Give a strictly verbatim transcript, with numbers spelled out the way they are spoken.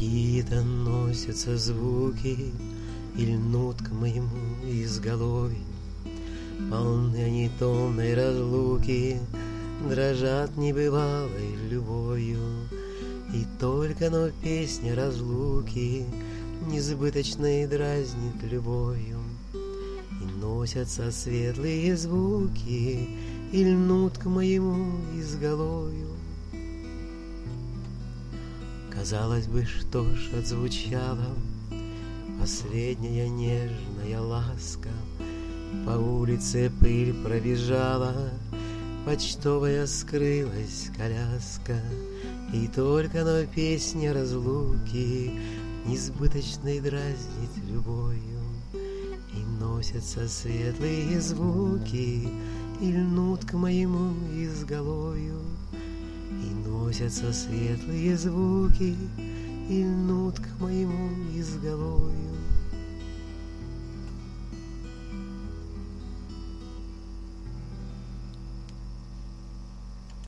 Какие-то носятся звуки и льнут к моему изголовью. Полны они томной разлуки, дрожат небывалой любовью. И только но песня разлуки несбыточной дразнит любовью. И носятся светлые звуки и льнут к моему изголовью. Казалось бы, что ж отзвучала последняя нежная ласка. По улице пыль пробежала, почтовая скрылась коляска. И только но песня разлуки несбыточной дразнит любовью. И носятся светлые звуки и льнут к моему изголовью. И носятся светлые звуки и льнут к моему изголовью.